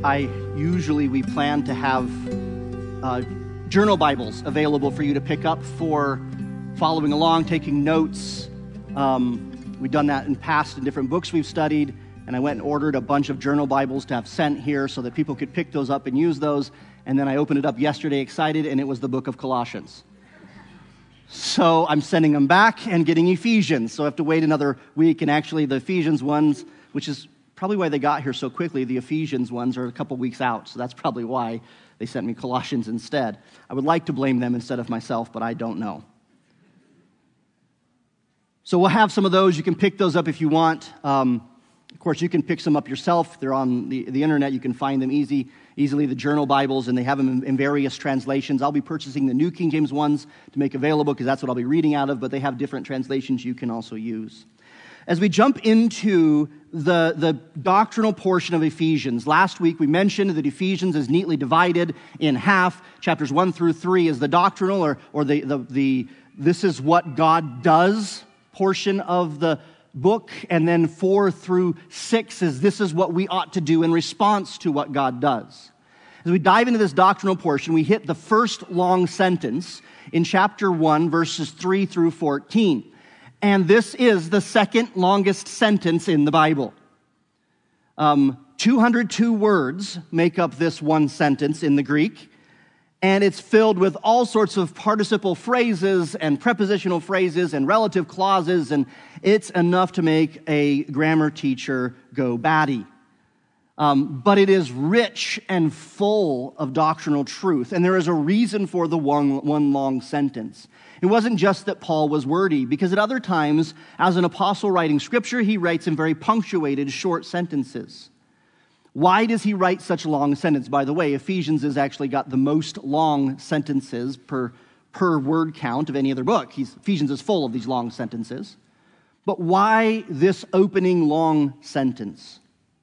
we plan to have journal Bibles available for you to pick up for following along, taking notes. We've done that in past in different books we've studied, and I went and ordered a bunch of journal Bibles to have sent here so that people could pick those up and use those. And then I opened it up yesterday excited, and it was the book of Colossians. So I'm sending them back and getting Ephesians. So I have to wait another week, and actually the Ephesians ones, which is probably why they got here so quickly, the Ephesians ones are a couple weeks out, so that's probably why they sent me Colossians instead. I would like to blame them instead of myself, but I don't know. So we'll have some of those. You can pick those up if you want. Of course, you can pick some up yourself. They're on the internet. You can find them easily, the journal Bibles, and they have them in various translations. I'll be purchasing the New King James ones to make available because that's what I'll be reading out of, but they have different translations you can also use. As we jump into the doctrinal portion of Ephesians, last week we mentioned that Ephesians is neatly divided in half. Chapters 1 through 3 is the doctrinal or the this is what God does portion of the book, and then 4 through 6 is this is what we ought to do in response to what God does. As we dive into this doctrinal portion, we hit the first long sentence in chapter 1, verses 3 through 14. And this is the second longest sentence in the Bible. 202 words make up this one sentence in the Greek, and it's filled with all sorts of participle phrases and prepositional phrases and relative clauses, and it's enough to make a grammar teacher go batty. But it is rich and full of doctrinal truth, and there is a reason for the one long sentence. It wasn't just that Paul was wordy, because at other times, as an apostle writing scripture, he writes in very punctuated, short sentences. Why does he write such long sentences? By the way, Ephesians has actually got the most long sentences per word count of any other book. Ephesians is full of these long sentences. But why this opening long sentence?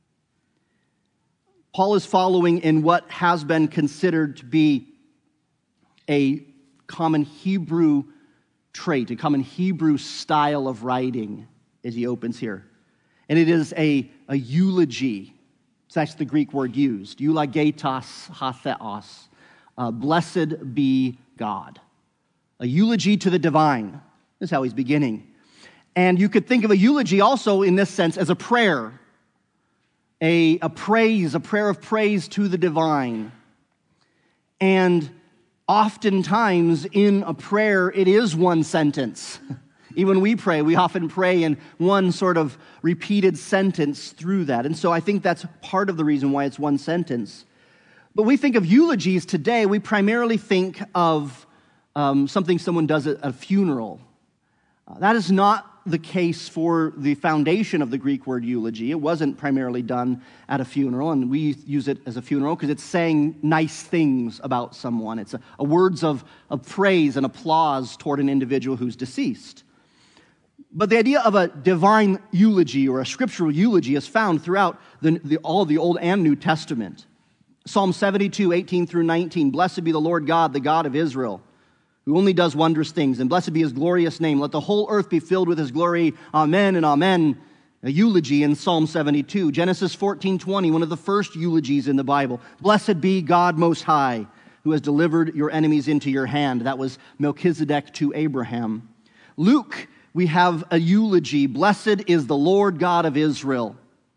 Paul is following in what has been considered to be a common Hebrew trait, a common Hebrew style of writing as he opens here. And it is a eulogy. So that's the Greek word used. Eulogetos hatheos. Blessed be God. A eulogy to the divine. This is how he's beginning. And you could think of a eulogy also in this sense as a prayer. A praise, a prayer of praise to the divine. And oftentimes in a prayer, it is one sentence. Even when we pray, we often pray in one sort of repeated sentence through that. And so I think that's part of the reason why it's one sentence. But we think of eulogies today, we primarily think of something someone does at a funeral. That is not the case for the foundation of the Greek word eulogy. It wasn't primarily done at a funeral, and we use it as a funeral because it's saying nice things about someone. It's a words of praise and applause toward an individual who's deceased. But the idea of a divine eulogy or a scriptural eulogy is found throughout all of the Old and New Testament. Psalm 72, 18 through 19, Blessed be the Lord God, the God of Israel, who only does wondrous things, and blessed be his glorious name. Let the whole earth be filled with his glory. Amen and amen. A eulogy in Psalm 72. Genesis 14:20, one of the first eulogies in the Bible. Blessed be God Most High, who has delivered your enemies into your hand. That was Melchizedek to Abraham. Luke, we have a eulogy. Blessed is the Lord God of Israel.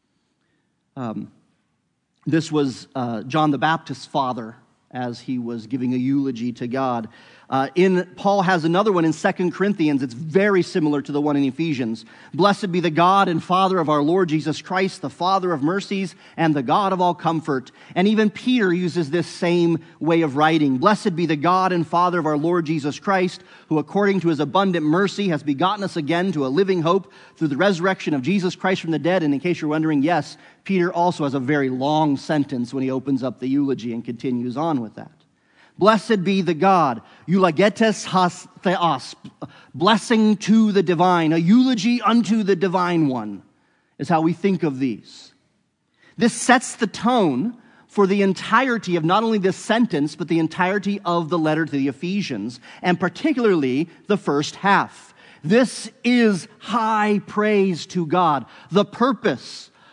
This was John the Baptist's father as he was giving a eulogy to God. Paul has another one in 2 Corinthians. It's very similar to the one in Ephesians. Blessed be the God and Father of our Lord Jesus Christ, the Father of mercies and the God of all comfort. And even Peter uses this same way of writing. Blessed be the God and Father of our Lord Jesus Christ, who according to his abundant mercy has begotten us again to a living hope through the resurrection of Jesus Christ from the dead. And in case you're wondering, yes, Peter also has a very long sentence when he opens up the eulogy and continues on with that. Blessed be the God, eulogetes has theos, blessing to the divine, a eulogy unto the divine one, is how we think of these. This sets the tone for the entirety of not only this sentence, but the entirety of the letter to the Ephesians, and particularly the first half. This is high praise to God. The purpose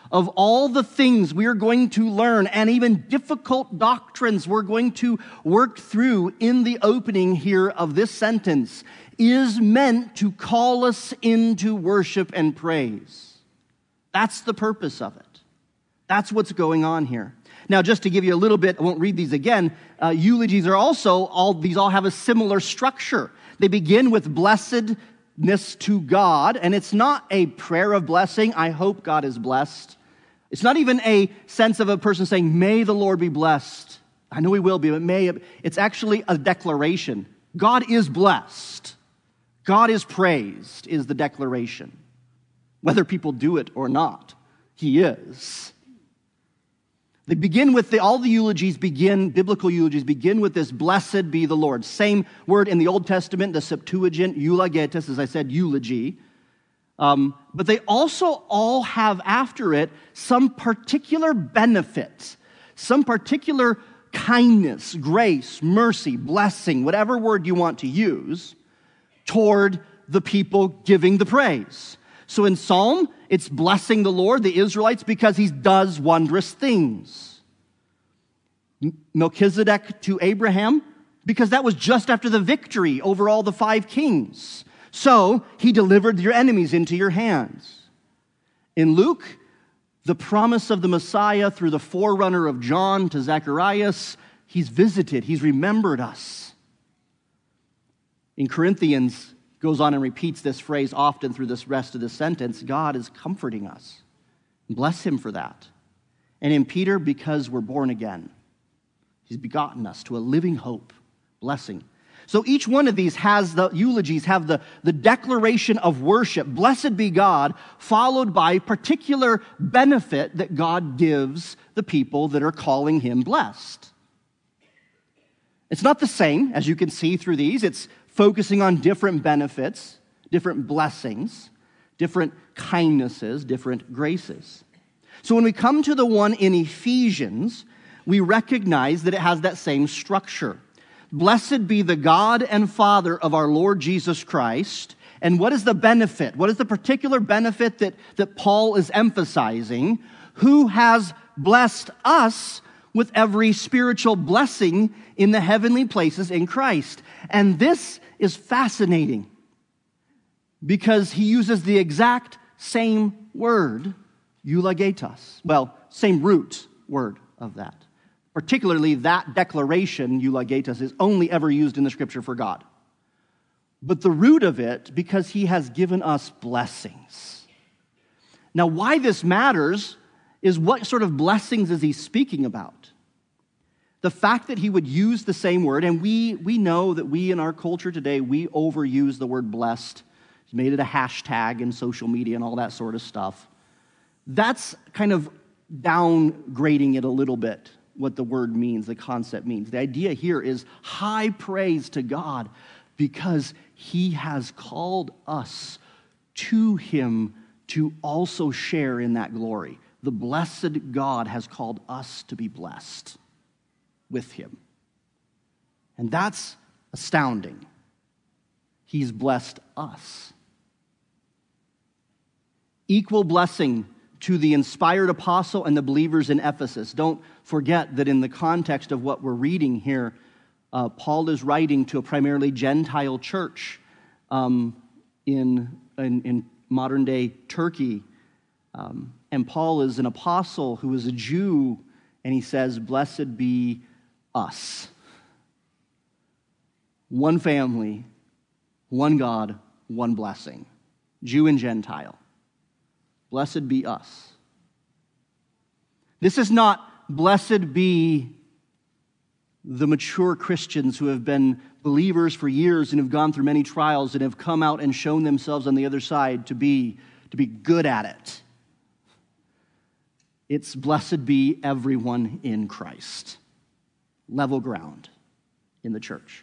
of all the things we are going to learn and even difficult doctrines we're going to work through in the opening here of this sentence is meant to call us into worship and praise. That's the purpose of it. That's what's going on here. Now, just to give you a little bit, I won't read these again, eulogies are also, these all have a similar structure. They begin with blessedness to God, and it's not a prayer of blessing, I hope God is blessed. It's not even a sense of a person saying, may the Lord be blessed. I know he will be, but it's actually a declaration. God is blessed. God is praised, is the declaration. Whether people do it or not, he is. They begin with all the eulogies biblical eulogies begin with this, blessed be the Lord. Same word in the Old Testament, the Septuagint, eulogetes, as I said, eulogy. But they also all have after it some particular benefit, some particular kindness, grace, mercy, blessing, whatever word you want to use, toward the people giving the praise. So in Psalm, it's blessing the Lord, the Israelites, because he does wondrous things. Melchizedek to Abraham, because that was just after the victory over all the 5 kings. So he delivered your enemies into your hands. In Luke, the promise of the Messiah through the forerunner of John to Zacharias, he's visited, he's remembered us. In Corinthians, goes on and repeats this phrase often through this rest of the sentence, God is comforting us. Bless him for that. And in Peter, because we're born again. He's begotten us to a living hope, blessing. So each one of these has the eulogies, have the declaration of worship, blessed be God, followed by particular benefit that God gives the people that are calling him blessed. It's not the same, as you can see through these. It's focusing on different benefits, different blessings, different kindnesses, different graces. So when we come to the one in Ephesians, we recognize that it has that same structure. Blessed be the God and Father of our Lord Jesus Christ. And what is the benefit? What is the particular benefit that Paul is emphasizing? Who has blessed us with every spiritual blessing in the heavenly places in Christ. And this is fascinating because he uses the exact same word, eulogetos. Well, same root word of that. Particularly that declaration, eulogetos, is only ever used in the Scripture for God. But the root of it, because he has given us blessings. Now, why this matters is what sort of blessings is he speaking about? The fact that he would use the same word, and we know that we in our culture today, we overuse the word blessed. He's made it a hashtag in social media and all that sort of stuff. That's kind of downgrading it a little bit, what the word means, the concept means. The idea here is high praise to God because he has called us to him to also share in that glory. The blessed God has called us to be blessed with him. And that's astounding. He's blessed us. Equal blessing to the inspired apostle and the believers in Ephesus. Don't forget that in the context of what we're reading here, Paul is writing to a primarily Gentile church in modern-day Turkey. And Paul is an apostle who is a Jew, and he says, blessed be us. One family, one God, one blessing. Jew and Gentile. Blessed be us. This is not blessed be the mature Christians who have been believers for years and have gone through many trials and have come out and shown themselves on the other side to be good at it. It's blessed be everyone in Christ. Level ground in the church.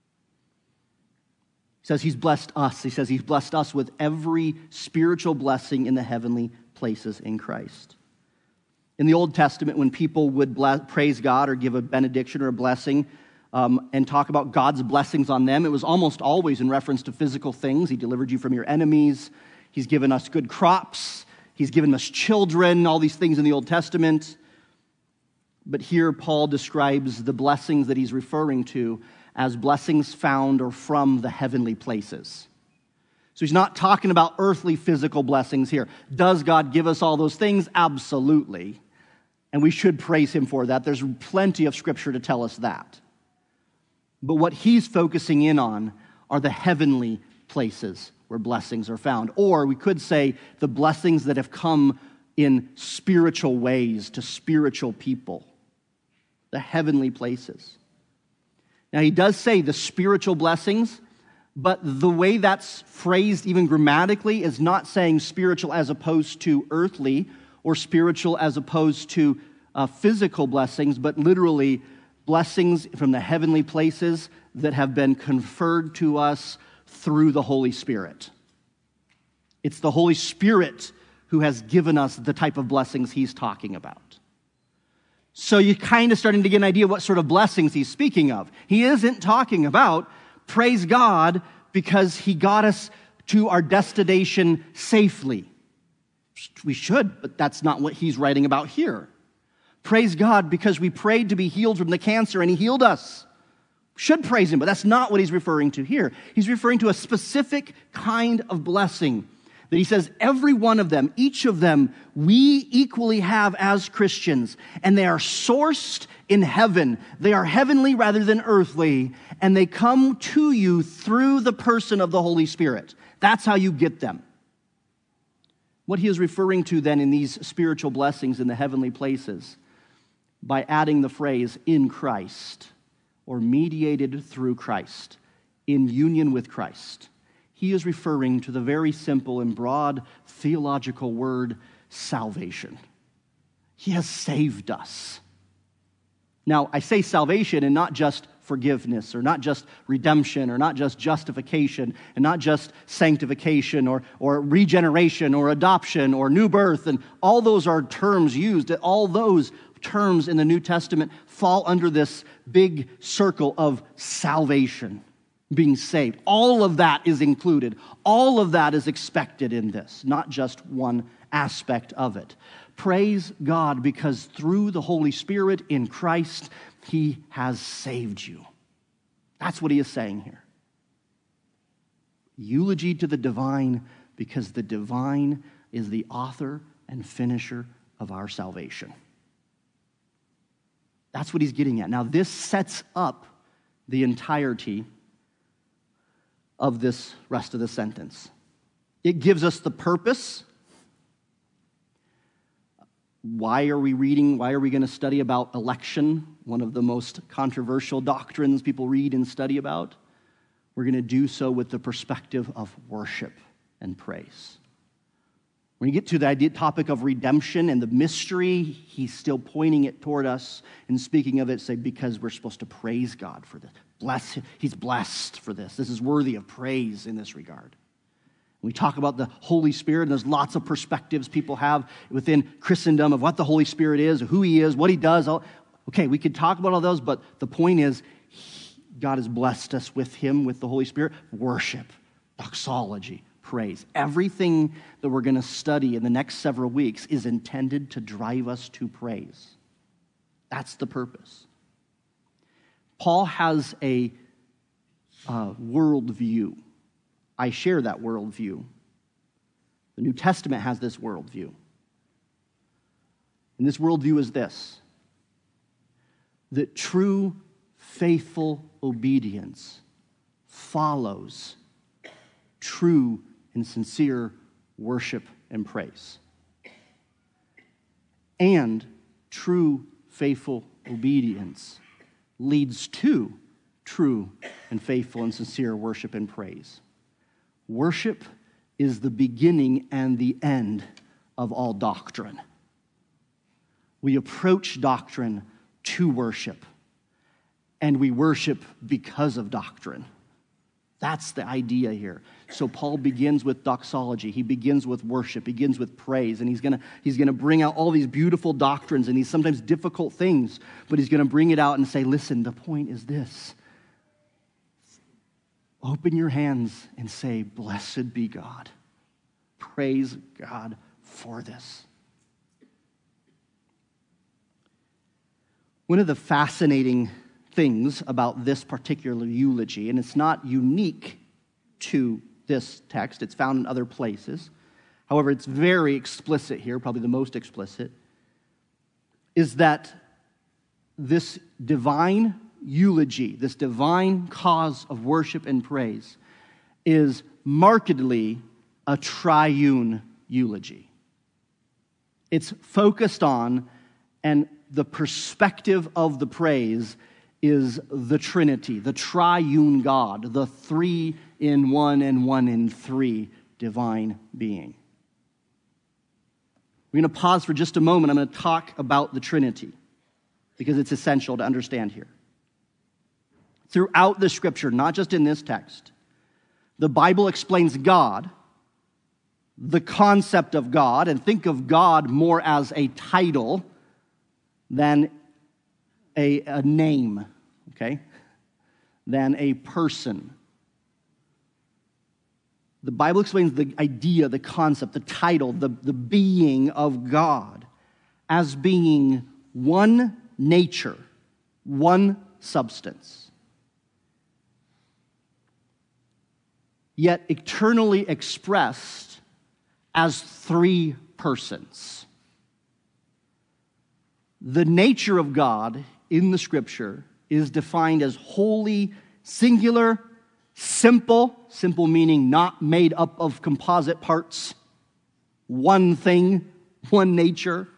He says he's blessed us. He says he's blessed us with every spiritual blessing in the heavenly places in Christ. In the Old Testament, when people would praise God or give a benediction or a blessing and talk about God's blessings on them, it was almost always in reference to physical things. He delivered you from your enemies. He's given us good crops. He's given us children, all these things in the Old Testament. But here Paul describes the blessings that he's referring to as blessings found or from the heavenly places. So he's not talking about earthly physical blessings here. Does God give us all those things? Absolutely. And we should praise him for that. There's plenty of scripture to tell us that. But what he's focusing in on are the heavenly places where blessings are found. Or we could say the blessings that have come in spiritual ways to spiritual people. The heavenly places. Now he does say the spiritual blessings, but the way that's phrased even grammatically is not saying spiritual as opposed to earthly or spiritual as opposed to physical blessings, but literally blessings from the heavenly places that have been conferred to us through the Holy Spirit. It's the Holy Spirit who has given us the type of blessings he's talking about. So you're kind of starting to get an idea what sort of blessings he's speaking of. He isn't talking about, praise God, because he got us to our destination safely. We should, but that's not what he's writing about here. Praise God because we prayed to be healed from the cancer and he healed us. Should praise him, but that's not what he's referring to here. He's referring to a specific kind of blessing that he says every one of them, each of them, we equally have as Christians, and they are sourced in heaven. They are heavenly rather than earthly, and they come to you through the person of the Holy Spirit. That's how you get them. What he is referring to then in these spiritual blessings in the heavenly places, by adding the phrase, in Christ, or mediated through Christ, in union with Christ, he is referring to the very simple and broad theological word, salvation. He has saved us. Now, I say salvation and not just forgiveness, or not just redemption, or not just justification, and not just sanctification, or regeneration, or adoption, or new birth, and all those are terms used. All those terms in the New Testament fall under this big circle of salvation, being saved. All of that is included. All of that is expected in this, not just one aspect of it. Praise God, because through the Holy Spirit in Christ, he has saved you. That's what he is saying here. Eulogy to the divine, because the divine is the author and finisher of our salvation. That's what he's getting at. Now, this sets up the entirety of this rest of the sentence. It gives us the purpose. Why are we reading? Why are we going to study about election? One of the most controversial doctrines people read and study about. We're going to do so with the perspective of worship and praise. When you get to the topic of redemption and the mystery, he's still pointing it toward us and speaking of it, say, because we're supposed to praise God for this. He's blessed for this. This is worthy of praise in this regard. We talk about the Holy Spirit, and there's lots of perspectives people have within Christendom of what the Holy Spirit is, who he is, what he does. Okay, we could talk about all those, but the point is, God has blessed us with him, with the Holy Spirit. Worship, doxology, praise. Everything that we're going to study in the next several weeks is intended to drive us to praise. That's the purpose. Paul has a worldview. I share that worldview. The New Testament has this worldview. And this worldview is this: that true, faithful obedience follows true and sincere worship and praise. And true, faithful obedience leads to true and faithful and sincere worship and praise. Worship is the beginning and the end of all doctrine. We approach doctrine to worship, and we worship because of doctrine. That's the idea here. So Paul begins with doxology. He begins with worship. He begins with praise. And he's gonna bring out all these beautiful doctrines and these sometimes difficult things, but he's going to bring it out and say, listen, the point is this. Open your hands and say, blessed be God. Praise God for this. One of the fascinating things about this particular eulogy, and it's not unique to this text, it's found in other places. However, it's very explicit here, probably the most explicit, is that this divine eulogy, this divine cause of worship and praise, is markedly a triune eulogy. It's focused on, and the perspective of the praise is the Trinity, the triune God, the three in one and one in three divine being. We're going to pause for just a moment. I'm going to talk about the Trinity because it's essential to understand here. Throughout the Scripture, not just in this text, the Bible explains God, the concept of God, and think of God more as a title than a name, okay? Than a person. The Bible explains the idea, the concept, the title, the being of God as being one nature, one substance, yet eternally expressed as three persons. The nature of God in the Scripture is defined as holy, singular, simple meaning not made up of composite parts, one thing, one nature,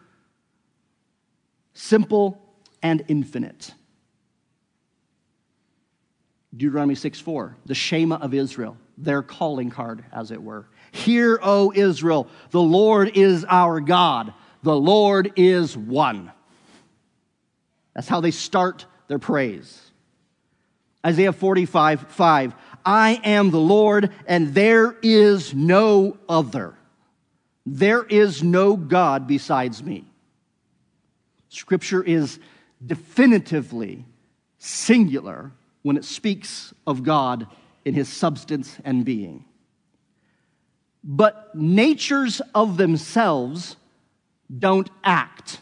simple and infinite. Deuteronomy 6:4, the Shema of Israel, their calling card, as it were. Hear, O Israel, the Lord is our God. The Lord is one. That's how they start their praise. Isaiah 45:5, I am the Lord, and there is no other. There is no God besides me. Scripture is definitively singular when it speaks of God in his substance and being. But natures of themselves don't act.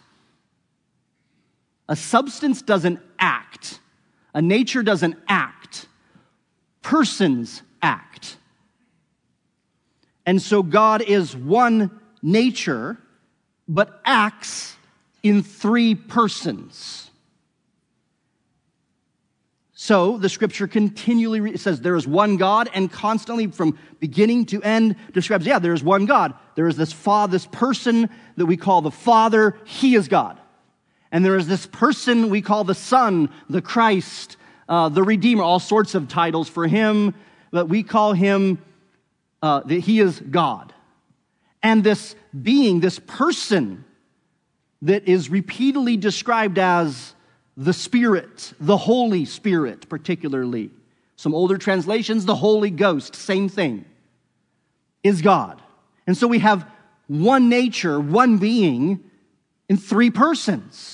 A substance doesn't act. A nature doesn't act. Persons act. And so God is one nature, but acts in three persons. So the Scripture continually says there is one God, and constantly from beginning to end describes, there is one God. There is this person that we call the Father. He is God. And there is this person we call the Son, the Christ, the Redeemer, all sorts of titles for him, but we call him, that he is God. And this being, this person that is repeatedly described as the Spirit, the Holy Spirit particularly. Some older translations, the Holy Ghost, same thing, is God. And so we have one nature, one being in three persons.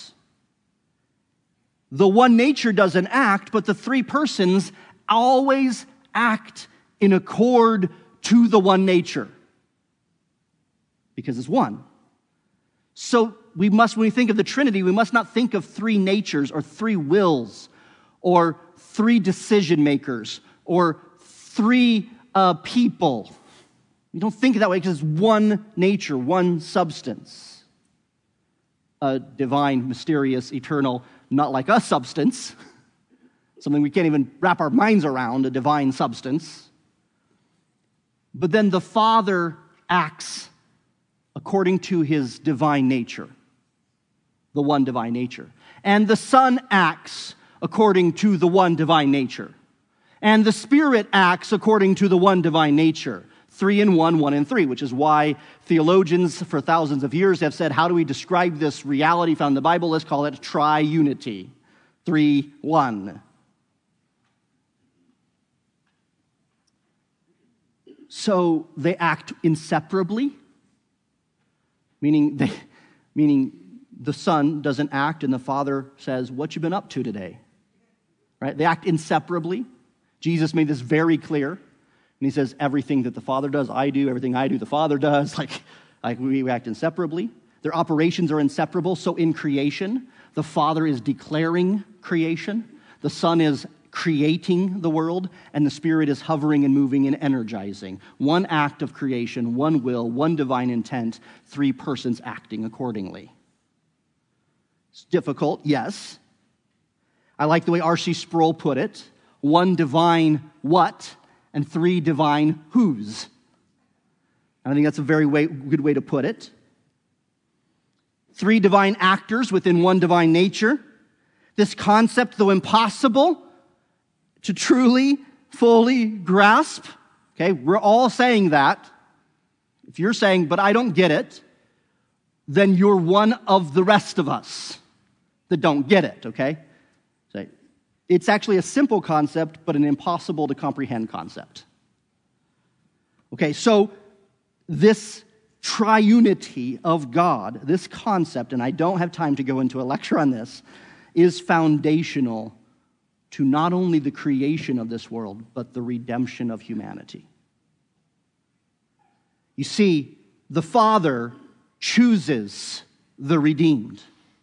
The one nature doesn't act, but the three persons always act in accord to the one nature. Because it's one. So when we think of the Trinity, we must not think of three natures or three wills or three decision makers or three people. We don't think of that way because it's one nature, one substance. A divine, mysterious, eternal, not like us substance. Something we can't even wrap our minds around, a divine substance. But then the Father acts according to his divine nature, the one divine nature. And the Son acts according to the one divine nature. And the Spirit acts according to the one divine nature. 3 in 1, 1 in 3, which is why theologians for thousands of years have said, how do we describe this reality found in the Bible? Let's call it triunity. 3, 1. So they act inseparably, meaning the Son doesn't act and the Father says, what you been up to today? Right? They act inseparably. Jesus made this very clear. And he says, everything that the Father does, I do. Everything I do, the Father does. like we act inseparably. Their operations are inseparable. So in creation, the Father is declaring creation. The Son is creating the world, and the Spirit is hovering and moving and energizing. One act of creation, one will, one divine intent, three persons acting accordingly. It's difficult, yes. I like the way R.C. Sproul put it. One divine what and three divine whos. I think that's a very good way to put it. Three divine actors within one divine nature. This concept, though impossible to truly, fully grasp, okay, we're all saying that. If you're saying, but I don't get it, then you're one of the rest of us that don't get it, okay? So it's actually a simple concept, but an impossible to comprehend concept. Okay, so this triunity of God, this concept, and I don't have time to go into a lecture on this, is foundational to not only the creation of this world, but the redemption of humanity. You see, the Father chooses the redeemed.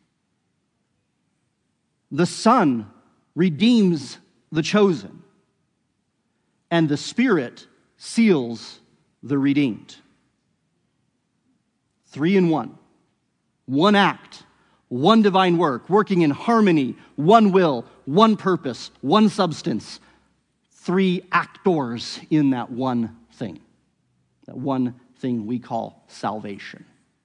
The Son redeems the chosen. And the Spirit seals the redeemed. 3 in 1. One act, one divine work, working in harmony, one will, one purpose, one substance. 3 actors in that one thing we call salvation.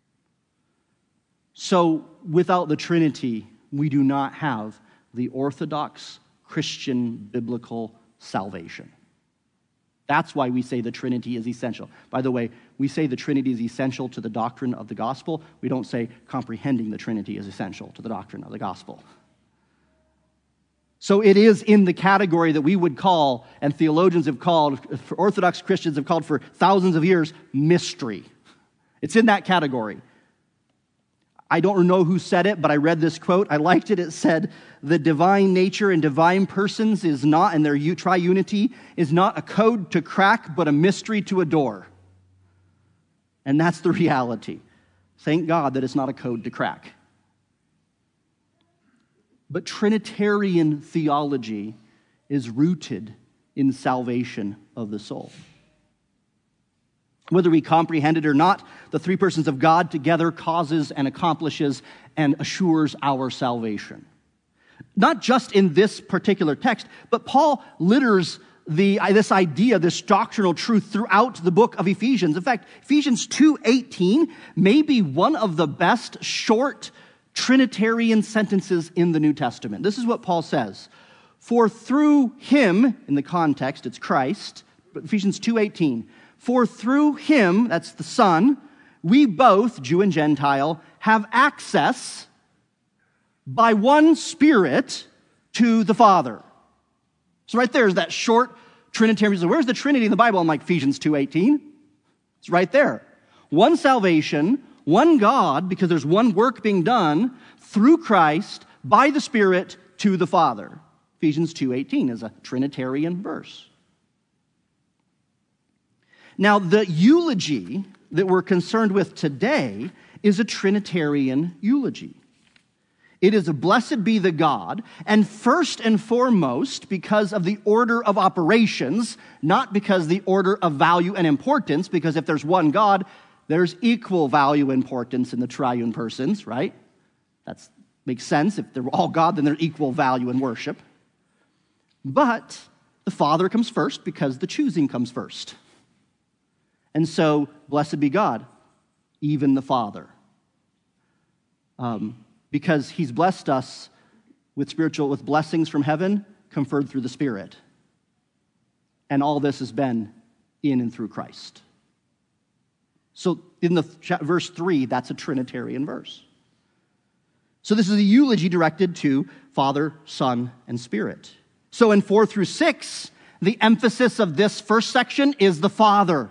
So without the Trinity, we do not have the Orthodox Christian biblical salvation. That's why we say the Trinity is essential. By the way, we say the Trinity is essential to the doctrine of the gospel. We don't say comprehending the Trinity is essential to the doctrine of the gospel. So it is in the category that we would call, and theologians have called, Orthodox Christians have called for thousands of years, mystery. It's in that category. I don't know who said it, but I read this quote. I liked it. It said, the divine nature and divine persons is not, and their triunity is not a code to crack, but a mystery to adore. And that's the reality. Thank God that it's not a code to crack. But Trinitarian theology is rooted in salvation of the soul. Whether we comprehend it or not, the three persons of God together causes and accomplishes and assures our salvation. Not just in this particular text, but Paul litters this idea, this doctrinal truth throughout the book of Ephesians. In fact, Ephesians 2:18 may be one of the best short Trinitarian sentences in the New Testament. This is what Paul says. For through him, in the context, it's Christ, but Ephesians 2:18, for through him, that's the Son, we both, Jew and Gentile, have access by one Spirit to the Father. So right there is that short Trinitarian. So where's the Trinity in the Bible? I'm like, Ephesians 2:18. It's right there. One salvation, one God, because there's one work being done through Christ by the Spirit to the Father. Ephesians 2:18 is a Trinitarian verse. Now, the eulogy that we're concerned with today is a Trinitarian eulogy. It is a blessed be the God, and first and foremost because of the order of operations, not because the order of value and importance, because if there's one God, there's equal value and importance in the triune persons, right? That makes sense. If they're all God, then they're equal value and worship. But the Father comes first because the choosing comes first. And so, blessed be God, even the Father. Because he's blessed us with blessings from heaven conferred through the Spirit. And all this has been in and through Christ. So in the verse 3, that's a Trinitarian verse. So this is a eulogy directed to Father, Son, and Spirit. So in 4 through 6, the emphasis of this first section is the Father.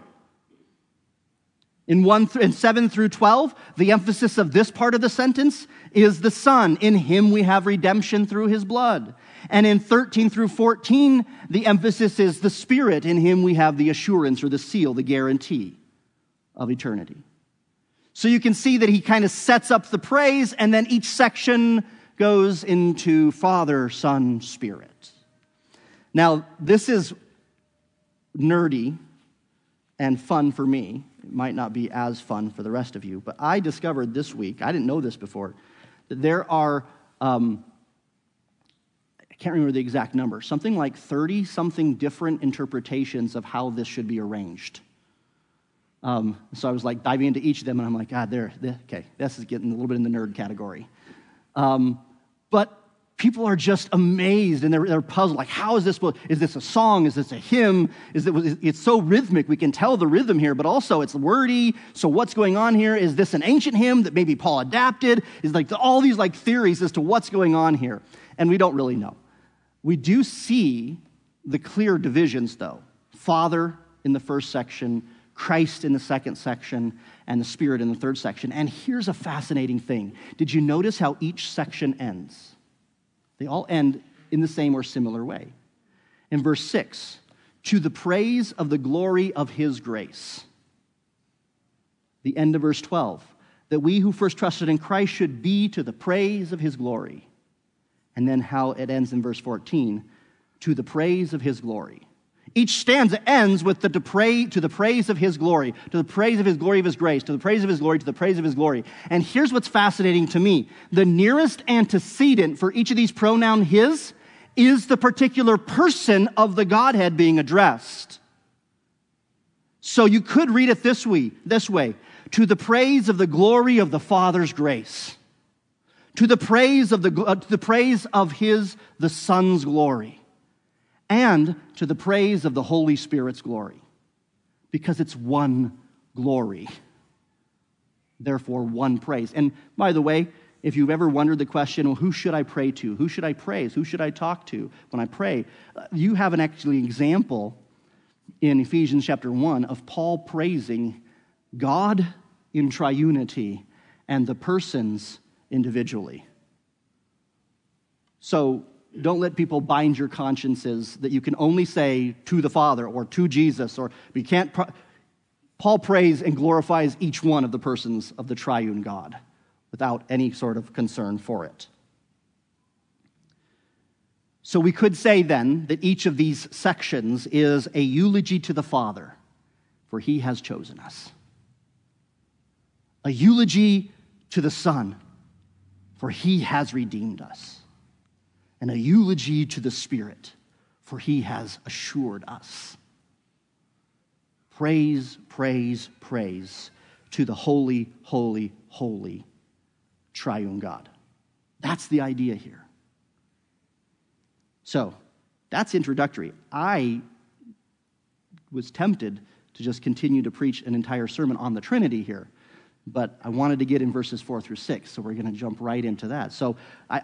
In 7 through 12, the emphasis of this part of the sentence is the Son. In him we have redemption through his blood. And in 13 through 14, the emphasis is the Spirit. In him we have the assurance or the seal, the guarantee of eternity. So you can see that he kind of sets up the praise, and then each section goes into Father, Son, Spirit. Now, this is nerdy and fun for me. It might not be as fun for the rest of you, but I discovered this week, I didn't know this before, that there are, I can't remember the exact number, something like 30-something different interpretations of how this should be arranged. So I was like diving into each of them, and I'm like, okay, this is getting a little bit in the nerd category. But people are just amazed, and they're puzzled. Like, how is this? Is this a song? Is this a hymn? It's so rhythmic. We can tell the rhythm here, but also it's wordy. So what's going on here? Is this an ancient hymn that maybe Paul adapted? Is like all these like theories as to what's going on here, and we don't really know. We do see the clear divisions, though. Father in the first section, Christ in the second section, and the Spirit in the third section. And here's a fascinating thing. Did you notice how each section ends? They all end in the same or similar way. In verse 6, to the praise of the glory of his grace. The end of verse 12, that we who first trusted in Christ should be to the praise of his glory. And then how it ends in verse 14, to the praise of his glory. Each stanza ends with to the praise of his glory, to the praise of his glory of his grace, to the praise of his glory, to the praise of his glory. And here's what's fascinating to me. The nearest antecedent for each of these pronoun his is the particular person of the Godhead being addressed. So you could read it this way, to the praise of the glory of the Father's grace, to the praise of the Son's glory, and to the praise of the Holy Spirit's glory, because it's one glory, therefore one praise. And by the way, if you've ever wondered the question, well, who should I pray to? Who should I praise? Who should I talk to when I pray? You have an actually example in Ephesians chapter 1 of Paul praising God in triunity and the persons individually. So don't let people bind your consciences that you can only say to the Father or to Jesus, or we can't. Paul prays and glorifies each one of the persons of the triune God without any sort of concern for it. So we could say then that each of these sections is a eulogy to the Father, for he has chosen us. A eulogy to the Son, for he has redeemed us. And a eulogy to the Spirit, for he has assured us. Praise, praise, praise to the holy, holy, holy triune God. That's the idea here. So, that's introductory. I was tempted to just continue to preach an entire sermon on the Trinity here, but I wanted to get in verses 4 through 6, so we're going to jump right into that. So,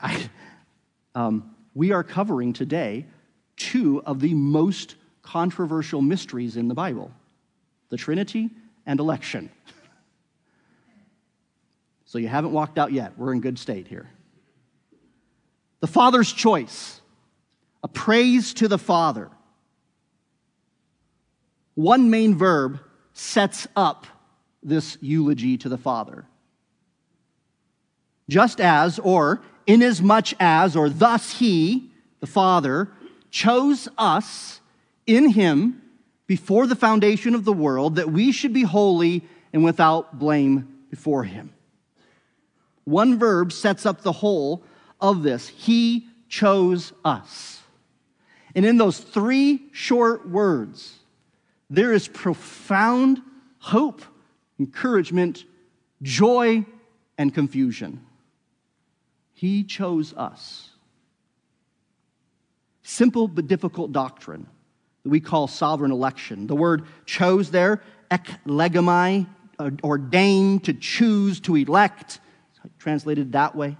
we are covering today two of the most controversial mysteries in the Bible, the Trinity and election. So you haven't walked out yet. We're in good state here. The Father's choice, a praise to the Father. One main verb sets up this eulogy to the Father. Just as, or inasmuch as, or thus he, the Father, chose us in him before the foundation of the world, that we should be holy and without blame before him. One verb sets up the whole of this. He chose us. And in those three short words, there is profound hope, encouragement, joy, and confusion. He chose us. Simple but difficult doctrine that we call sovereign election. The word chose there, eklegomai, ordain, to choose, to elect, translated that way.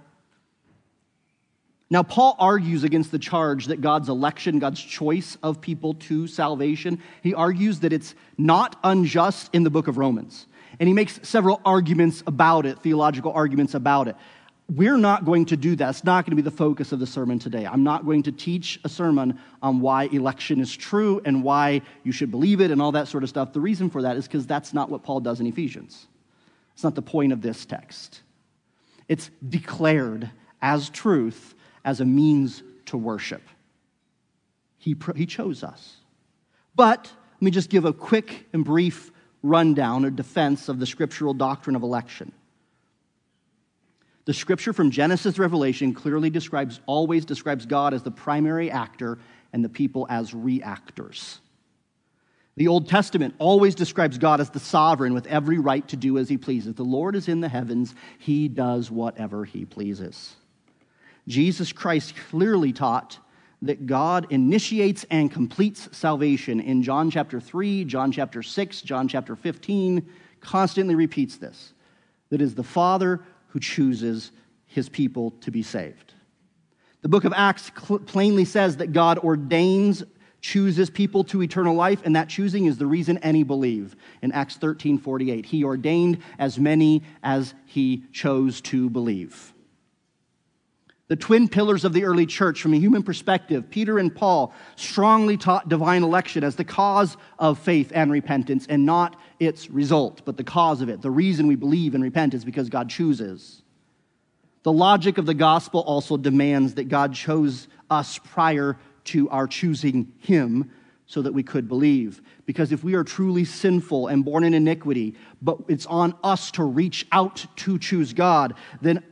Now, Paul argues against the charge that God's election, God's choice of people to salvation, he argues that it's not unjust in the book of Romans. And he makes several arguments about it, theological arguments about it. We're not going to do that. It's not going to be the focus of the sermon today. I'm not going to teach a sermon on why election is true and why you should believe it and all that sort of stuff. The reason for that is because that's not what Paul does in Ephesians. It's not the point of this text. It's declared as truth as a means to worship. He chose us. But let me just give a quick and brief rundown or defense of the scriptural doctrine of election. The scripture from Genesis to Revelation clearly always describes God as the primary actor and the people as reactors. The Old Testament always describes God as the sovereign with every right to do as he pleases. The Lord is in the heavens. He does whatever he pleases. Jesus Christ clearly taught that God initiates and completes salvation. In John chapter 3, John chapter 6, John chapter 15, constantly repeats this. That it is the Father who chooses his people to be saved. The book of Acts plainly says that God chooses people to eternal life, and that choosing is the reason any believe. In Acts 13:48, he ordained as many as he chose to believe. The twin pillars of the early church, from a human perspective, Peter and Paul, strongly taught divine election as the cause of faith and repentance, and not its result, but the cause of it. The reason we believe and repent is because God chooses. The logic of the gospel also demands that God chose us prior to our choosing him so that we could believe. Because if we are truly sinful and born in iniquity, but it's on us to reach out to choose God, then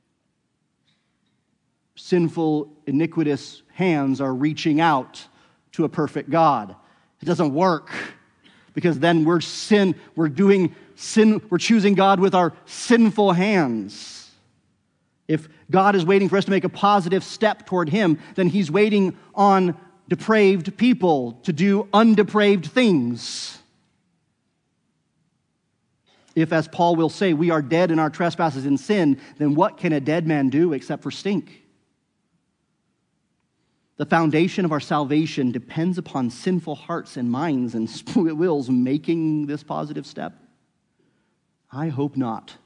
sinful, iniquitous hands are reaching out to a perfect God. It doesn't work because then we're choosing God with our sinful hands. If God is waiting for us to make a positive step toward him, then he's waiting on depraved people to do undepraved things. If, as Paul will say, we are dead in our trespasses and sin, then what can a dead man do except for stink? The foundation of our salvation depends upon sinful hearts and minds and split wills making this positive step? I hope not.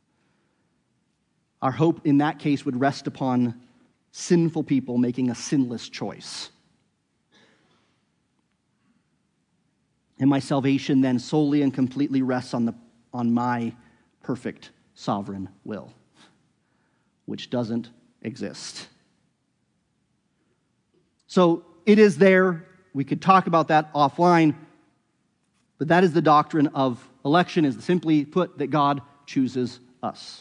Our hope in that case would rest upon sinful people making a sinless choice. And my salvation then solely and completely rests on my perfect sovereign will, which doesn't exist. So it is there. We could talk about that offline, but that is the doctrine of election, is simply put that God chooses us.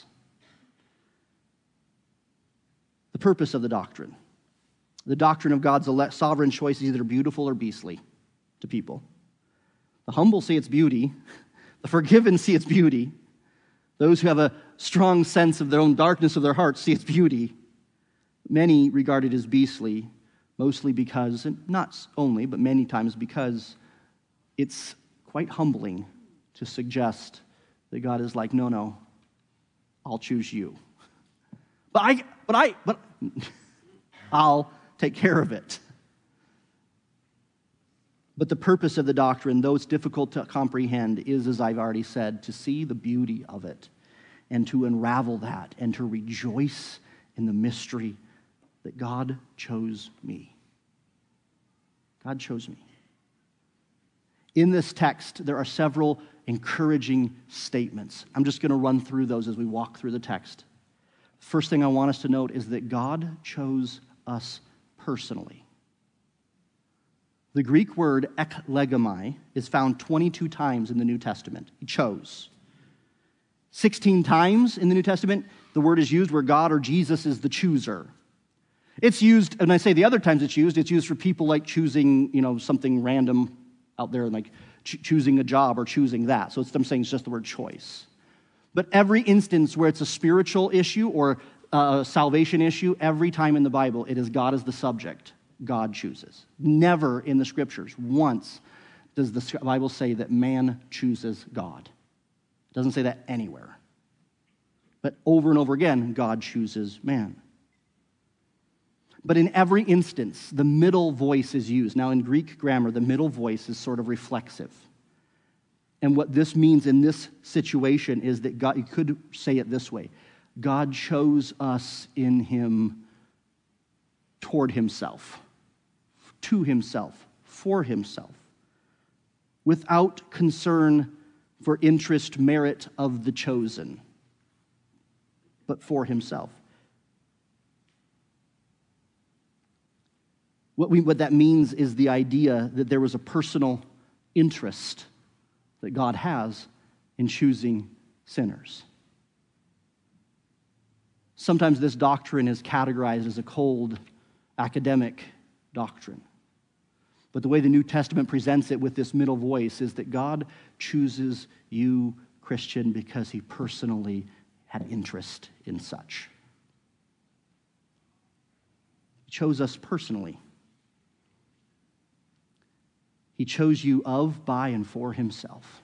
The purpose of the doctrine. The doctrine of God's sovereign choice is either beautiful or beastly to people. The humble see its beauty. The forgiven see its beauty. Those who have a strong sense of their own darkness of their hearts see its beauty. Many regard it as beastly, mostly because, and not only, but many times because it's quite humbling to suggest that God is like, no, I'll choose you. But I'll take care of it. But the purpose of the doctrine, though it's difficult to comprehend, is, as I've already said, to see the beauty of it and to unravel that and to rejoice in the mystery that God chose me. God chose me. In this text, there are several encouraging statements. I'm just going to run through those as we walk through the text. First thing I want us to note is that God chose us personally. The Greek word eklegomai is found 22 times in the New Testament. He chose. 16 times in the New Testament, the word is used where God or Jesus is the chooser. It's used, and I say the other times it's used for people like choosing, something random out there, like choosing a job or choosing that. So I'm saying it's just the word choice. But every instance where it's a spiritual issue or a salvation issue, every time in the Bible, it is God as the subject. God chooses. Never in the Scriptures, once, does the Bible say that man chooses God. It doesn't say that anywhere. But over and over again, God chooses man. But in every instance, the middle voice is used. Now, in Greek grammar, the middle voice is sort of reflexive. And what this means in this situation is that God, you could say it this way, God chose us in him toward himself, to himself, for himself, without concern for interest, merit of the chosen, but for himself. What that means is the idea that there was a personal interest that God has in choosing sinners. Sometimes this doctrine is categorized as a cold academic doctrine. But the way the New Testament presents it with this middle voice is that God chooses you, Christian, because he personally had interest in such. He chose us personally. He chose you of, by, and for himself.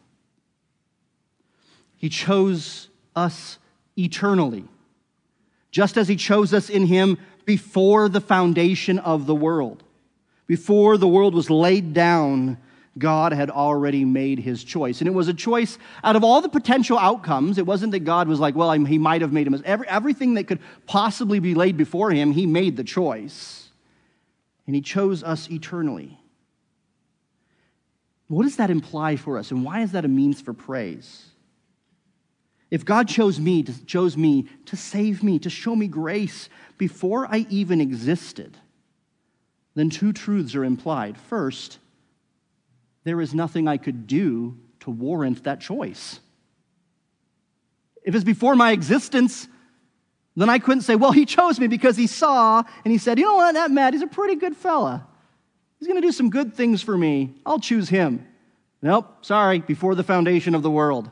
He chose us eternally, just as he chose us in him before the foundation of the world. Before the world was laid down, God had already made his choice. And it was a choice out of all the potential outcomes. It wasn't that God was like, well, he might have made him. Everything that could possibly be laid before him, he made the choice. And he chose us eternally. What does that imply for us? And why is that a means for praise? If God chose me to save me, to show me grace before I even existed, then two truths are implied. First, there is nothing I could do to warrant that choice. If it's before my existence, then I couldn't say, well, he chose me because he saw and he said, you know what, that Matt, he's a pretty good fella. He's going to do some good things for me. I'll choose him. Nope, sorry, before the foundation of the world.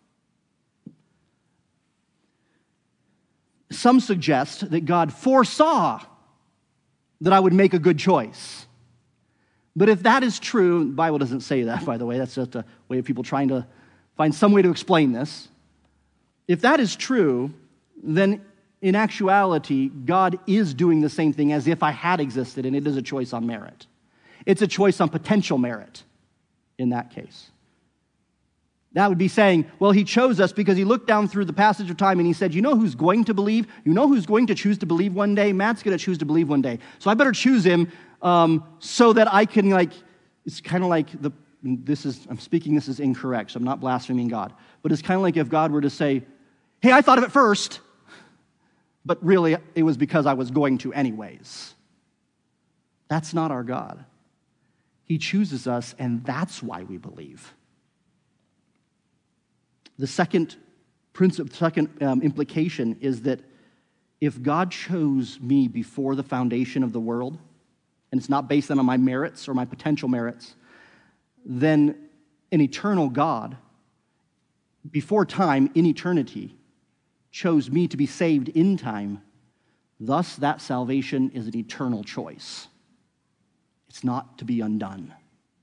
Some suggest that God foresaw that I would make a good choice. But if that is true, the Bible doesn't say that, by the way. That's just a way of people trying to find some way to explain this. If that is true, then in actuality, God is doing the same thing as if I had existed, and it is a choice on merit. It's a choice on potential merit in that case. That would be saying, well, he chose us because he looked down through the passage of time and he said, you know who's going to believe? You know who's going to choose to believe one day? Matt's going to choose to believe one day. So I better choose him so that I can, it's kind of like I'm speaking this is incorrect, so I'm not blaspheming God. But it's kind of like if God were to say, hey, I thought of it first, but really it was because I was going to anyways. That's not our God. He chooses us, and that's why we believe. The second implication is that if God chose me before the foundation of the world, and it's not based on my merits or my potential merits, then an eternal God, before time, in eternity, chose me to be saved in time. Thus, that salvation is an eternal choice. It's not to be undone.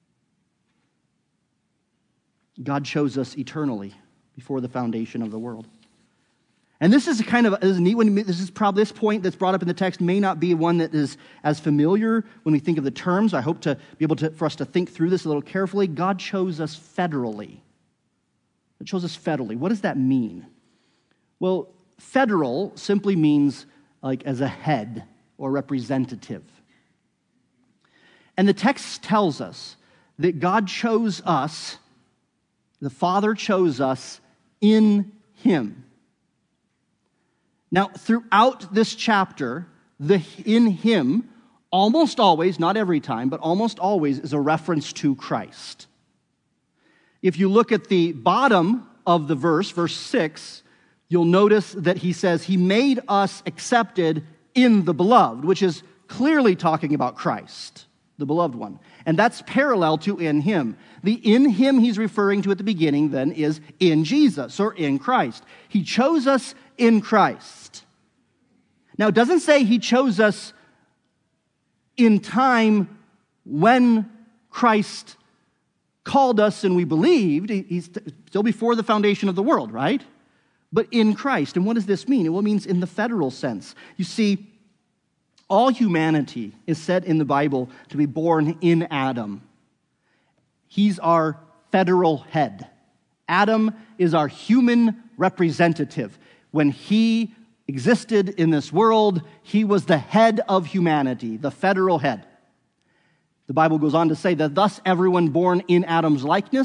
God chose us eternally before the foundation of the world. And this is a neat one. This is probably this point that's brought up in the text may not be one that is as familiar when we think of the terms. I hope to be able for us to think through this a little carefully. God chose us federally. It chose us federally. What does that mean? Well, federal simply means like as a head or representative. And the text tells us that God chose us, the Father chose us in him. Now, throughout this chapter, the in him, almost always, not every time, but almost always is a reference to Christ. If you look at the bottom of the verse 6, you'll notice that he says, he made us accepted in the beloved, which is clearly talking about Christ, the beloved one. And that's parallel to in him. The in him he's referring to at the beginning then is in Jesus or in Christ. He chose us in Christ. Now, it doesn't say he chose us in time when Christ called us and we believed. He's still before the foundation of the world, right? But in Christ. And what does this mean? Well, it means in the federal sense. You see, all humanity is said in the Bible to be born in Adam. He's our federal head. Adam is our human representative. When he existed in this world, he was the head of humanity, the federal head. The Bible goes on to say that thus everyone born in Adam's likeness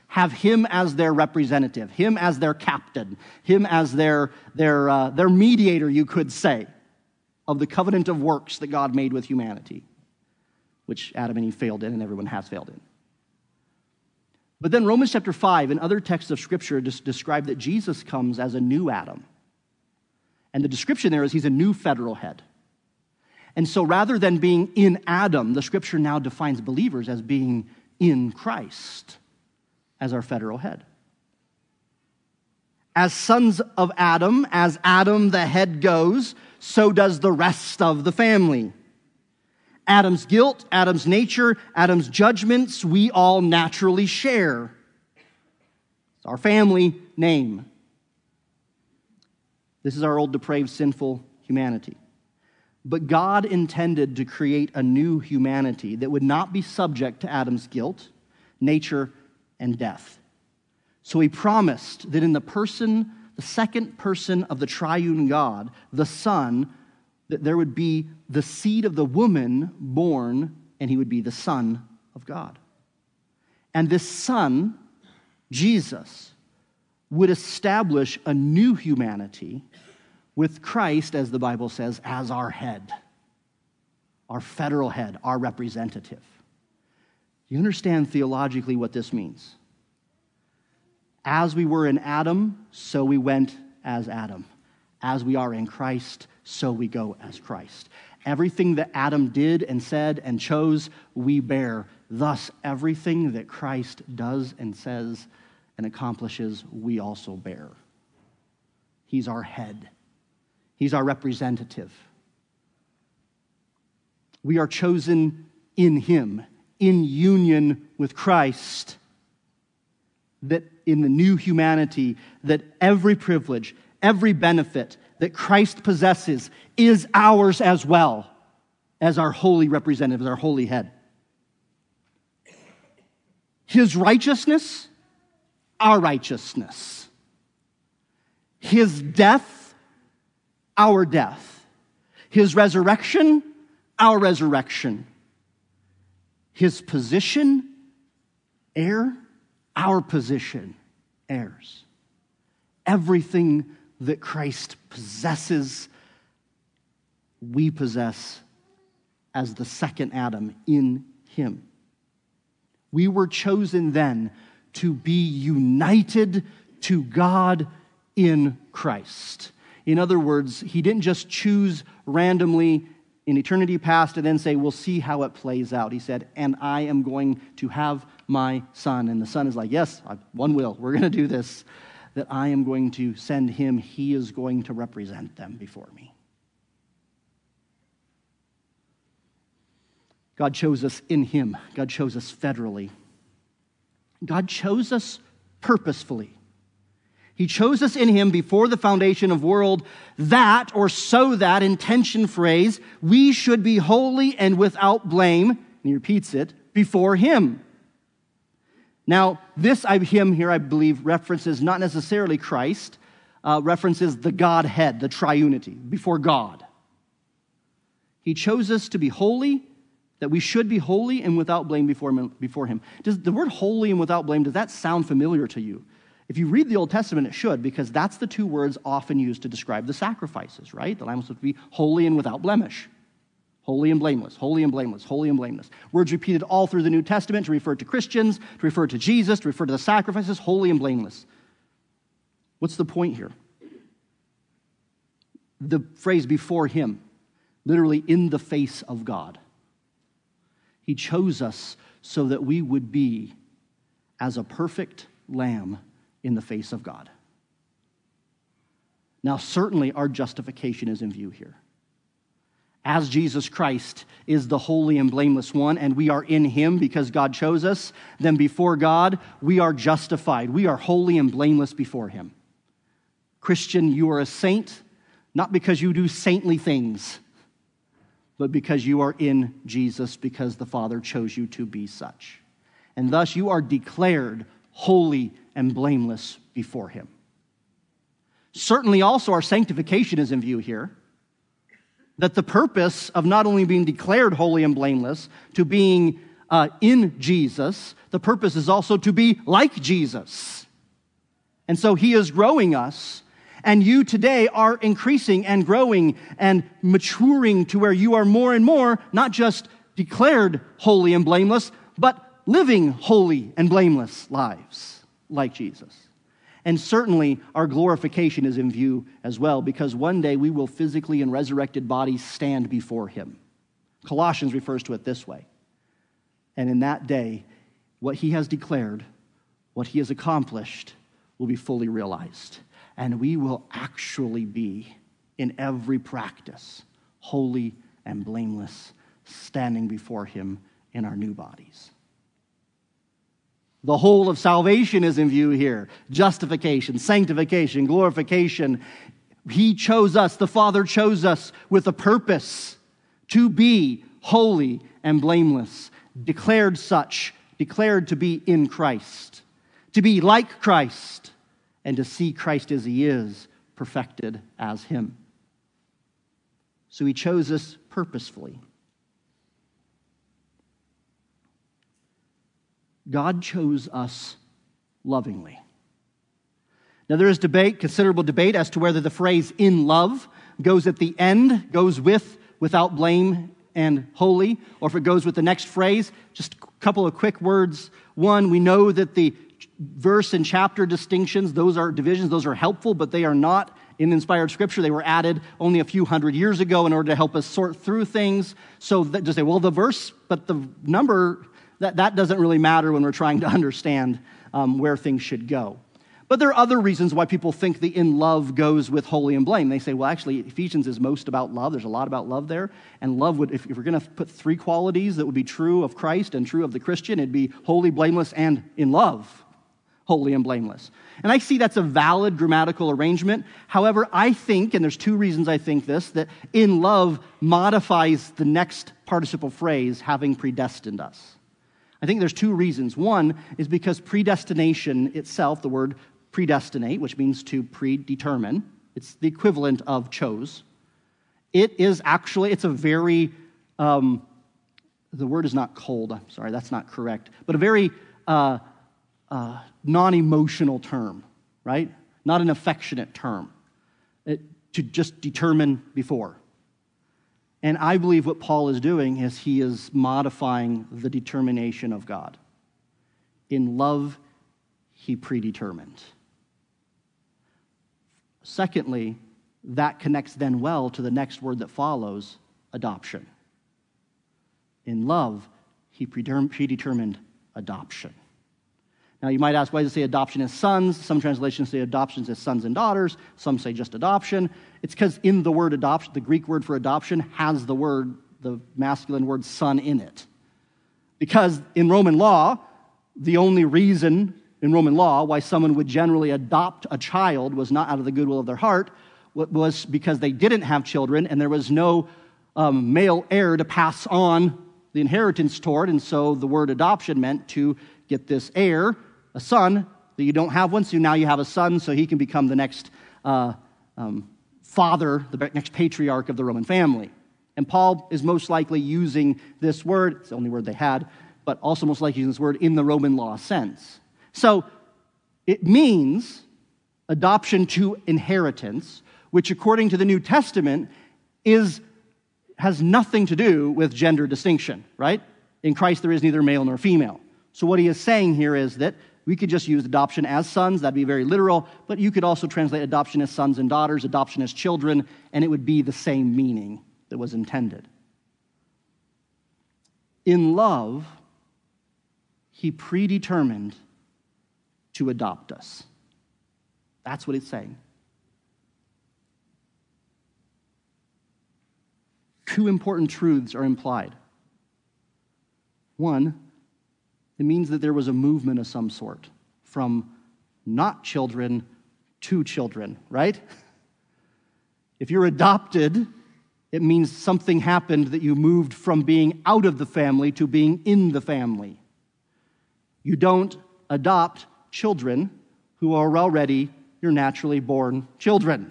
have him as their representative, him as their captain, him as their mediator, you could say, of the covenant of works that God made with humanity, which Adam and Eve failed in and everyone has failed in. But then Romans chapter 5 and other texts of Scripture describe that Jesus comes as a new Adam. And the description there is he's a new federal head. And so rather than being in Adam, the Scripture now defines believers as being in Christ as our federal head. As sons of Adam, as Adam the head goes, so does the rest of the family. Adam's guilt, Adam's nature, Adam's judgments, we all naturally share. It's our family name. This is our old, depraved, sinful humanity. But God intended to create a new humanity that would not be subject to Adam's guilt, nature, and death. So he promised that in the second person of the triune God, the Son, that there would be the seed of the woman born, and he would be the Son of God. And this Son, Jesus, would establish a new humanity with Christ, as the Bible says, as our head, our federal head, our representative. You understand theologically what this means? As we were in Adam, so we went as Adam. As we are in Christ, so we go as Christ. Everything that Adam did and said and chose, we bear. Thus, everything that Christ does and says and accomplishes, we also bear. He's our head. He's our representative. We are chosen in him, in union with Christ, that in the new humanity, that every privilege, every benefit that Christ possesses is ours as well as our holy representative, as our holy head. His righteousness, our righteousness. His death, our death. His resurrection, our resurrection. His position, heir, our position, heirs. Everything that Christ possesses, we possess as the second Adam in him. We were chosen then to be united to God in Christ. In other words, he didn't just choose randomly in eternity past and then say, we'll see how it plays out. He said, and I am going to have my son. And the son is like, yes, one will. We're going to do this. That I am going to send him. He is going to represent them before me. God chose us in him. God chose us federally. God chose us purposefully. He chose us in him before the foundation of world, that, or so that, intention phrase, we should be holy and without blame, and he repeats it, before him. Now, this him here, I believe, references not necessarily Christ, references the Godhead, the triunity, before God. He chose us to be holy, that we should be holy and without blame before him. Does the word holy and without blame, does that sound familiar to you? If you read the Old Testament, it should, because that's the two words often used to describe the sacrifices, right? The lamb was supposed to be holy and without blemish. Holy and blameless, holy and blameless, holy and blameless. Words repeated all through the New Testament to refer to Christians, to refer to Jesus, to refer to the sacrifices, holy and blameless. What's the point here? The phrase before him, literally in the face of God. He chose us so that we would be as a perfect lamb in the face of God. Now, certainly our justification is in view here. As Jesus Christ is the holy and blameless one, and we are in him because God chose us, then before God, we are justified. We are holy and blameless before him. Christian, you are a saint, not because you do saintly things, but because you are in Jesus, because the Father chose you to be such. And thus you are declared holy and blameless before him. Certainly also our sanctification is in view here. That the purpose of not only being declared holy and blameless, to being in Jesus, the purpose is also to be like Jesus. And so he is growing us, and you today are increasing and growing and maturing to where you are more and more, not just declared holy and blameless, but living holy and blameless lives like Jesus. And certainly our glorification is in view as well, because one day we will physically in resurrected bodies stand before him. Colossians refers to it this way. And in that day, what he has declared, what he has accomplished, will be fully realized. And we will actually be, in every practice, holy and blameless, standing before him in our new bodies. The whole of salvation is in view here. Justification, sanctification, glorification. He chose us, the Father chose us with a purpose to be holy and blameless, declared such, declared to be in Christ, to be like Christ, and to see Christ as he is, perfected as him. So he chose us purposefully. God chose us lovingly. Now there is debate, considerable debate, as to whether the phrase in love goes at the end, goes with, without blame and holy, or if it goes with the next phrase. Just a couple of quick words. One, we know that the verse and chapter distinctions, those are divisions, those are helpful, but they are not in inspired scripture. They were added only a few hundred years ago in order to help us sort through things. So that, to say, well, the verse, but the number, that doesn't really matter when we're trying to understand where things should go. But there are other reasons why people think the in love goes with holy and blame. They say, well, actually, Ephesians is most about love. There's a lot about love there. And love would, if we're going to put three qualities that would be true of Christ and true of the Christian, it'd be holy, blameless, and in love, holy and blameless. And I see that's a valid grammatical arrangement. However, I think, and there's two reasons I think this, that in love modifies the next participle phrase, having predestined us. I think there's two reasons. One is because predestination itself, the word predestinate, which means to predetermine, it's the equivalent of chose. It is actually, it's a very, the word is not cold, I'm sorry, that's not correct, but a very non-emotional term, right? Not an affectionate term, to just determine before. And I believe what Paul is doing is he is modifying the determination of God. In love, he predetermined. Secondly, that connects then well to the next word that follows, adoption. In love, he predetermined adoption. Now, you might ask, why does it say adoption as sons? Some translations say adoptions as sons and daughters. Some say just adoption. It's because in the word adoption, the Greek word for adoption has the masculine word son in it. Because in Roman law, the only reason in Roman law why someone would generally adopt a child was not out of the goodwill of their heart, was because they didn't have children and there was no male heir to pass on the inheritance toward. And so the word adoption meant to get this heir, a son, that you don't have one, so now you have a son, so he can become the next father, the next patriarch of the Roman family. And Paul is most likely using this word, it's the only word they had, but also most likely using this word in the Roman law sense. So it means adoption to inheritance, which according to the New Testament has nothing to do with gender distinction, right? In Christ there is neither male nor female. So what he is saying here is that we could just use adoption as sons, that'd be very literal, but you could also translate adoption as sons and daughters, adoption as children, and it would be the same meaning that was intended. In love, he predetermined to adopt us. That's what it's saying. Two important truths are implied. One, it means that there was a movement of some sort from not children to children, right? If you're adopted, it means something happened that you moved from being out of the family to being in the family. You don't adopt children who are already your naturally born children.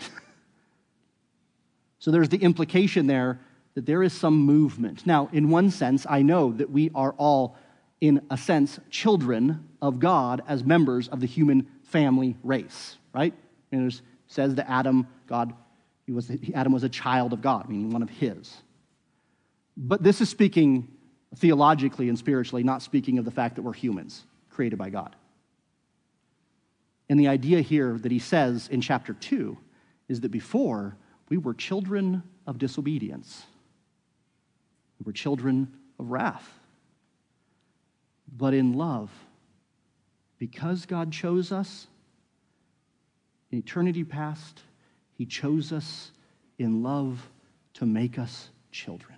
So there's the implication there that there is some movement. Now, in one sense, I know that we are all in a sense, children of God as members of the human family race, right? And it says that Adam was a child of God, meaning one of his. But this is speaking theologically and spiritually, not speaking of the fact that we're humans created by God. And the idea here that he says in chapter 2 is that before we were children of disobedience. We were children of wrath. But in love, because God chose us in eternity past, he chose us in love to make us children.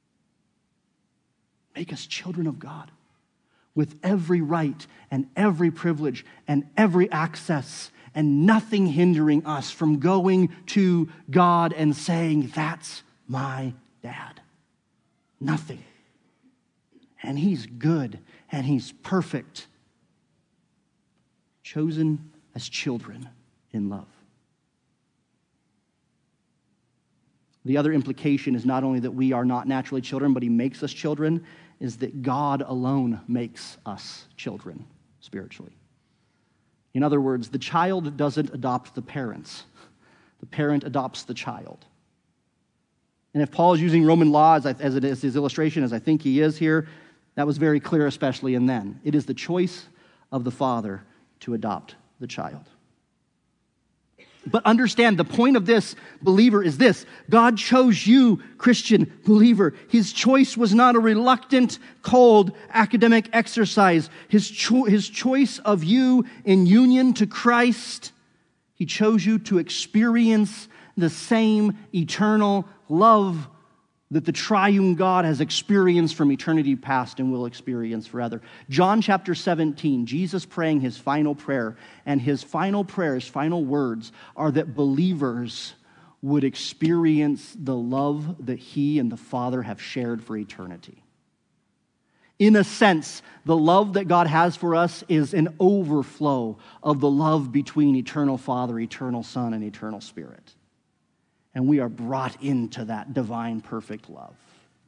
Make us children of God with every right and every privilege and every access and nothing hindering us from going to God and saying, that's my dad. Nothing. And he's good and he's perfect. Chosen as children in love. The other implication is not only that we are not naturally children, but he makes us children, is that God alone makes us children spiritually. In other words, the child doesn't adopt the parents. The parent adopts the child. And if Paul is using Roman law as it is his illustration, as I think he is here, that was very clear, especially in then. It is the choice of the father to adopt the child. But understand, the point of this, believer, is this. God chose you, Christian believer. His choice was not a reluctant, cold academic exercise. His choice of you in union to Christ, he chose you to experience the same eternal love that the triune God has experienced from eternity past and will experience forever. John chapter 17, Jesus praying his final prayer, and his final prayer, his final words are that believers would experience the love that he and the Father have shared for eternity. In a sense, the love that God has for us is an overflow of the love between eternal Father, eternal Son, and eternal Spirit. And we are brought into that divine, perfect love.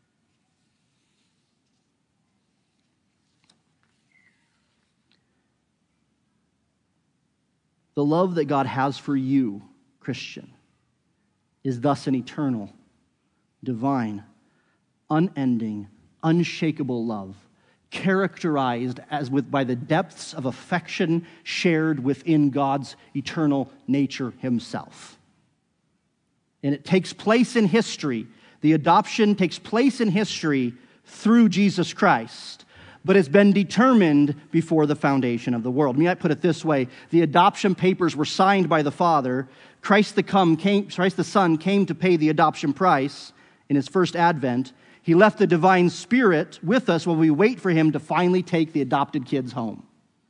The love that God has for you, Christian, is thus an eternal, divine, unending, unshakable love, characterized by the depths of affection shared within God's eternal nature himself. And it takes place in history. The adoption takes place in history through Jesus Christ, but it's been determined before the foundation of the world. I put it this way. The adoption papers were signed by the Father. Christ the Son came to pay the adoption price in his first advent. He left the divine Spirit with us while we wait for him to finally take the adopted kids home.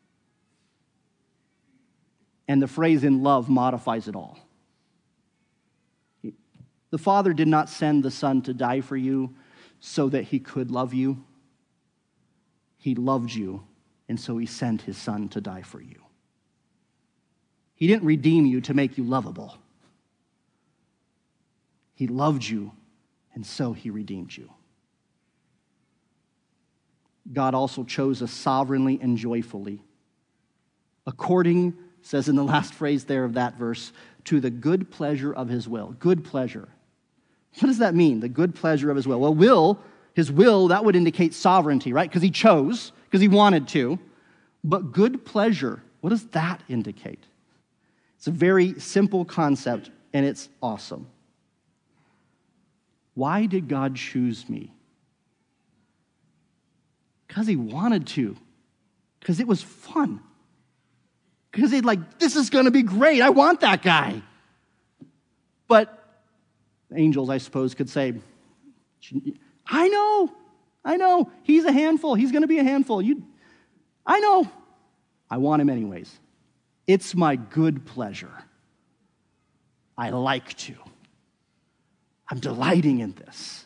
And the phrase in love modifies it all. The Father did not send the Son to die for you so that he could love you. He loved you, and so he sent his Son to die for you. He didn't redeem you to make you lovable. He loved you, and so he redeemed you. God also chose us sovereignly and joyfully, according, says in the last phrase there of that verse, to the good pleasure of his will. Good pleasure. What does that mean, the good pleasure of his will? Well, his will, that would indicate sovereignty, right? Because he chose, because he wanted to. But good pleasure, what does that indicate? It's a very simple concept, and it's awesome. Why did God choose me? Because he wanted to. Because it was fun. Because he'd this is going to be great. I want that guy. But angels, I suppose, could say, I know. He's a handful. He's going to be a handful. I know. I want him anyways. It's my good pleasure. I like to. I'm delighting in this.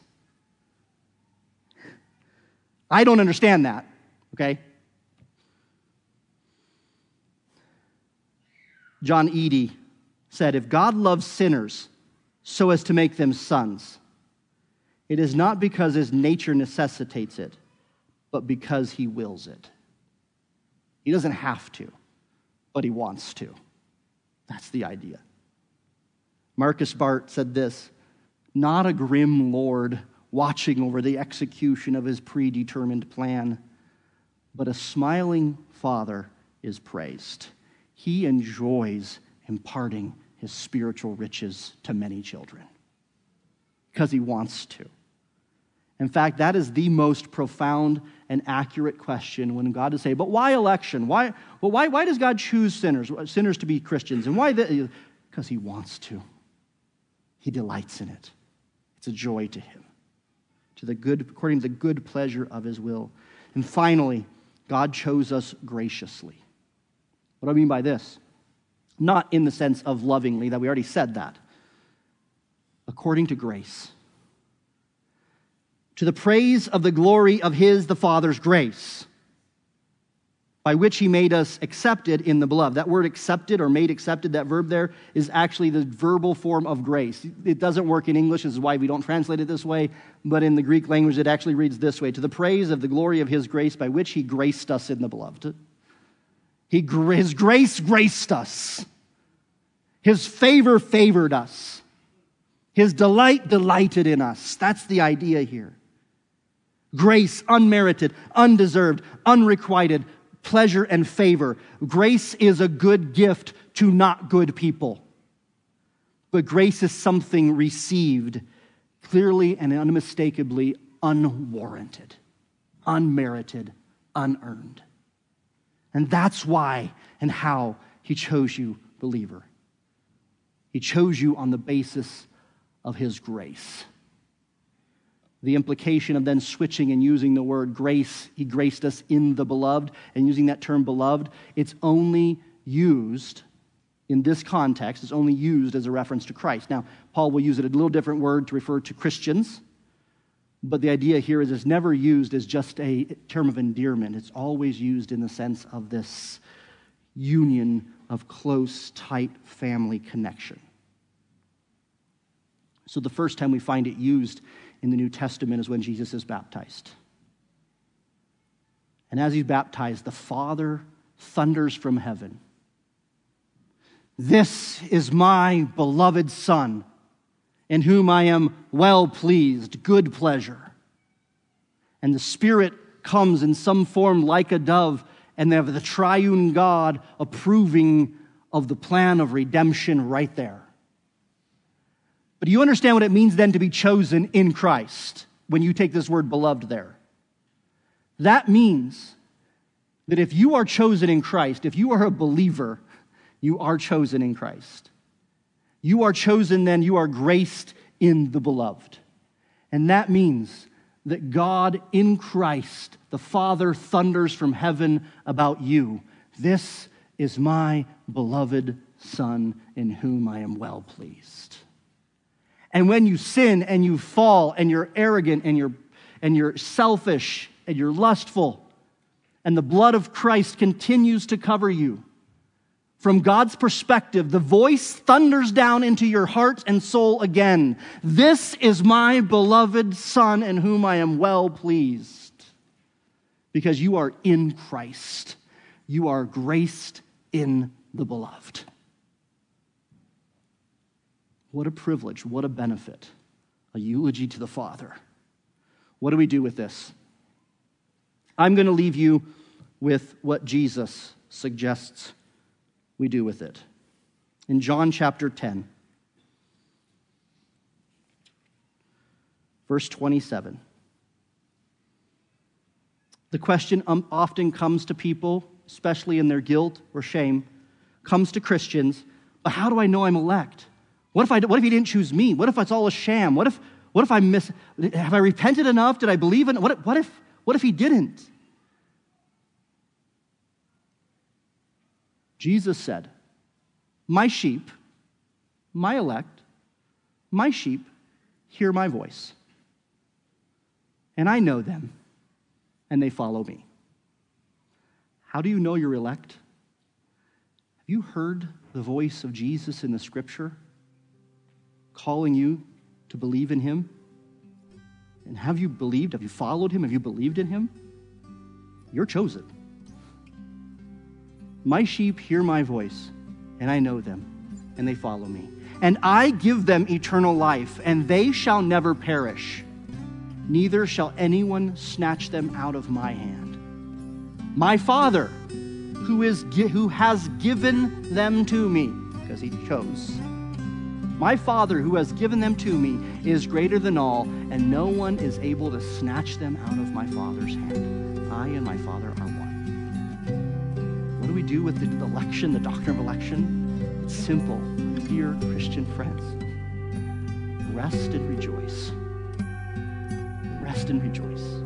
I don't understand that, okay? John Eadie said, if God loves sinners so as to make them sons, it is not because his nature necessitates it, but because he wills it. He doesn't have to, but he wants to. That's the idea. Marcus Bart said this, not a grim Lord watching over the execution of his predetermined plan, but a smiling Father is praised. He enjoys imparting his spiritual riches to many children because he wants to. In fact, that is the most profound and accurate question when God is saying, but why election? Why does God choose sinners to be Christians? And why? Because he wants to. He delights in it. It's a joy to him, according to the good pleasure of his will. And finally, God chose us graciously. What do I mean by this? Not in the sense of lovingly, that we already said that. According to grace. To the praise of the glory of the Father's grace, by which he made us accepted in the beloved. That word accepted or made accepted, that verb there, is actually the verbal form of grace. It doesn't work in English, this is why we don't translate it this way, but in the Greek language it actually reads this way, to the praise of the glory of his grace, by which he graced us in the beloved. His grace graced us. His favor favored us. His delight delighted in us. That's the idea here. Grace, unmerited, undeserved, unrequited, pleasure and favor. Grace is a good gift to not good people. But grace is something received clearly and unmistakably unwarranted, unmerited, unearned. And that's why and how he chose you, believer. He chose you on the basis of his grace. The implication of then switching and using the word grace, he graced us in the beloved, and using that term beloved, it's only used in this context, it's only used as a reference to Christ. Now, Paul will use it a little different word to refer to Christians, but the idea here is it's never used as just a term of endearment. It's always used in the sense of this union of close, tight family connection. So the first time we find it used in the New Testament is when Jesus is baptized. And as he's baptized, the Father thunders from heaven, "This is my beloved Son, in whom I am well pleased," good pleasure. And the Spirit comes in some form like a dove, and they have the triune God approving of the plan of redemption right there. But do you understand what it means then to be chosen in Christ when you take this word beloved there? That means that if you are chosen in Christ, if you are a believer, you are chosen in Christ. You are chosen then, you are graced in the beloved. And that means that God in Christ, the Father, thunders from heaven about you. "This is my beloved Son in whom I am well pleased." And when you sin and you fall and you're arrogant and you're selfish and you're lustful and the blood of Christ continues to cover you, from God's perspective, the voice thunders down into your heart and soul again. "This is my beloved Son in whom I am well pleased." Because you are in Christ. You are graced in the beloved. What a privilege, what a benefit, a eulogy to the Father. What do we do with this? I'm going to leave you with what Jesus suggests we do with it. In John chapter 10, verse 27, the question often comes to people, especially in their guilt or shame, comes to Christians, but how do I know I'm elect? What if he didn't choose me? What if it's all a sham? What if have I repented enough? Did I believe in it? What if he didn't? Jesus said, "My sheep, my elect, my sheep hear my voice. And I know them, and they follow me." How do you know you're elect? Have you heard the voice of Jesus in the Scripture calling you to believe in him? And have you believed? Have you followed him? Have you believed in him? You're chosen. My sheep hear my voice, and I know them, and they follow me. And I give them eternal life, and they shall never perish. Neither shall anyone snatch them out of my hand. My Father, who has given them to me, because he chose. My Father, who has given them to me, is greater than all, and no one is able to snatch them out of my Father's hand. I and my Father are one. What do we do with the election, the doctrine of election? It's simple, dear Christian friends. Rest and rejoice. Rest and rejoice.